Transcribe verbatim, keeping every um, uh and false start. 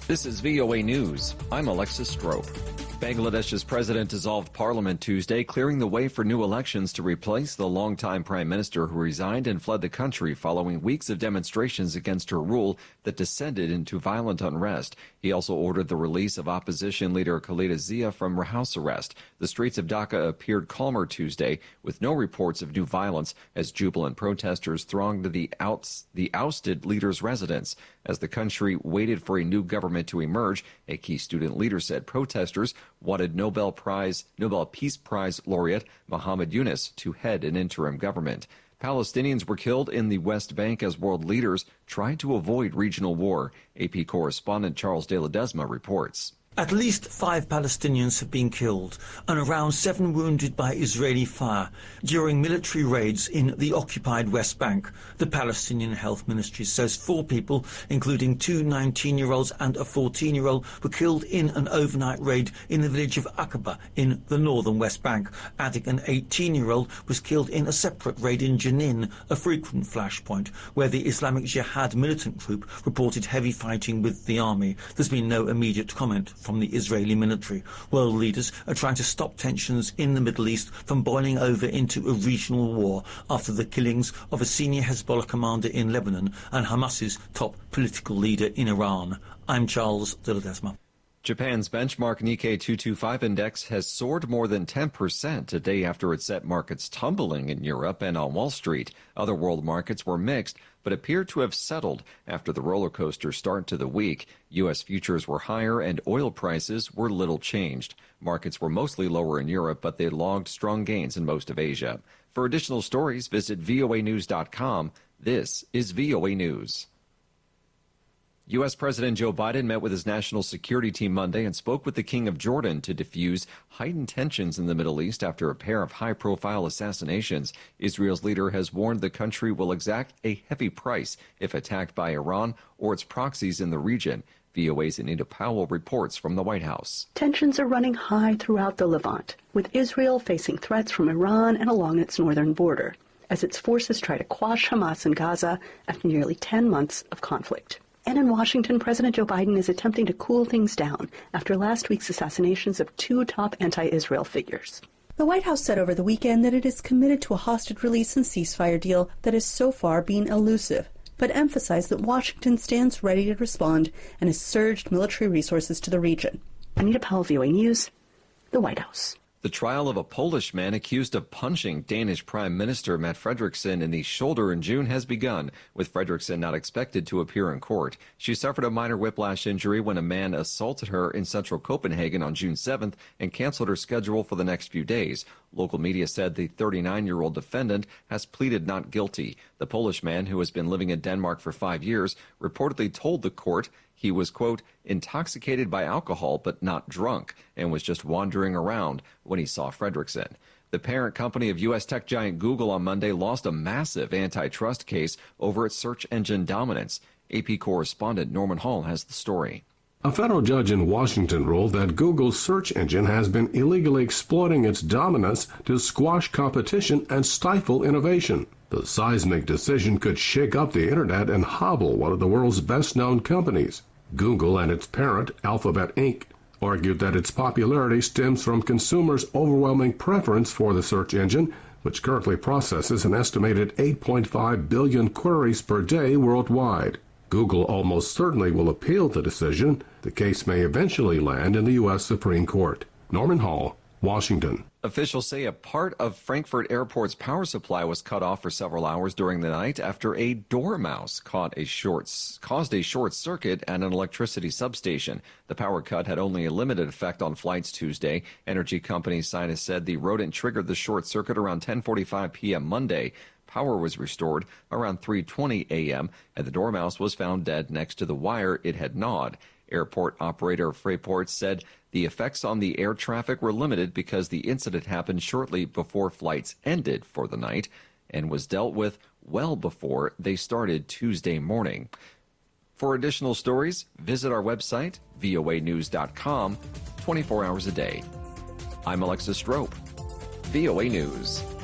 This is V O A News. I'm Alexis Strope. Bangladesh's president dissolved parliament Tuesday, clearing the way for new elections to replace the longtime prime minister who resigned and fled the country following weeks of demonstrations against her rule that descended into violent unrest. He also ordered the release of opposition leader Khaleda Zia from house arrest. The streets of Dhaka appeared calmer Tuesday, with no reports of new violence as jubilant protesters thronged the, outs, the ousted leader's residence. As the country waited for a new government to emerge, a key student leader said protesters wanted Nobel Prize, Nobel Peace Prize laureate Muhammad Yunus to head an interim government. Palestinians were killed in the West Bank as world leaders tried to avoid regional war. A P correspondent Charles de Ledesma reports. At least five Palestinians have been killed and around seven wounded by Israeli fire during military raids in the occupied West Bank. The Palestinian Health Ministry says four people, including two nineteen-year-olds and a fourteen-year-old, were killed in an overnight raid in the village of Aqaba in the northern West Bank. Adding an eighteen-year-old was killed in a separate raid in Jenin, a frequent flashpoint, where the Islamic Jihad militant group reported heavy fighting with the army. There's been no immediate comment from the Israeli military. World leaders are trying to stop tensions in the Middle East from boiling over into a regional war after the killings of a senior Hezbollah commander in Lebanon and Hamas's top political leader in Iran. I'm Charles de Ledesma. Japan's benchmark Nikkei two twenty-five index has soared more than ten percent a day after it set markets tumbling in Europe and on Wall Street. Other world markets were mixed, but appear to have settled after the roller coaster start to the week. U S futures were higher and oil prices were little changed. Markets were mostly lower in Europe, but they logged strong gains in most of Asia. For additional stories, visit V O A news dot com. This is V O A News. U S. President Joe Biden met with his national security team Monday and spoke with the King of Jordan to diffuse heightened tensions in the Middle East after a pair of high-profile assassinations. Israel's leader has warned the country will exact a heavy price if attacked by Iran or its proxies in the region. V O A's Anita Powell reports from the White House. Tensions are running high throughout the Levant, with Israel facing threats from Iran and along its northern border, as its forces try to quash Hamas in Gaza after nearly ten months of conflict. And in Washington, President Joe Biden is attempting to cool things down after last week's assassinations of two top anti-Israel figures. The White House said over the weekend that it is committed to a hostage release and ceasefire deal that has so far been elusive, but emphasized that Washington stands ready to respond and has surged military resources to the region. Anita Powell, V O A News, the White House. The trial of a Polish man accused of punching Danish Prime Minister Mette Frederiksen in the shoulder in June has begun, with Frederiksen not expected to appear in court. She suffered a minor whiplash injury when a man assaulted her in central Copenhagen on June seventh and canceled her schedule for the next few days. Local media said the thirty-nine-year-old defendant has pleaded not guilty. The Polish man, who has been living in Denmark for five years, reportedly told the court he was, quote, intoxicated by alcohol but not drunk and was just wandering around when he saw Frederiksen. The parent company of U S tech giant Google on Monday lost a massive antitrust case over its search engine dominance. A P correspondent Norman Hall has the story. A federal judge in Washington ruled that Google's search engine has been illegally exploiting its dominance to squash competition and stifle innovation. The seismic decision could shake up the internet and hobble one of the world's best-known companies. Google and its parent, Alphabet Incorporated, argued that its popularity stems from consumers' overwhelming preference for the search engine, which currently processes an estimated eight point five billion queries per day worldwide. Google almost certainly will appeal the decision. The case may eventually land in the U S. Supreme Court. Norman Hall, Washington. Officials say a part of Frankfurt Airport's power supply was cut off for several hours during the night after a dormouse caught a short, caused a short circuit at an electricity substation. The power cut had only a limited effect on flights Tuesday. Energy company scientists said the rodent triggered the short circuit around ten forty-five p.m. Monday. Power was restored around three twenty a.m., and the dormouse was found dead next to the wire it had gnawed. Airport operator Fraport said the effects on the air traffic were limited because the incident happened shortly before flights ended for the night and was dealt with well before they started Tuesday morning. For additional stories, visit our website, V O A news dot com, twenty-four hours a day. I'm Alexis Strope, V O A News.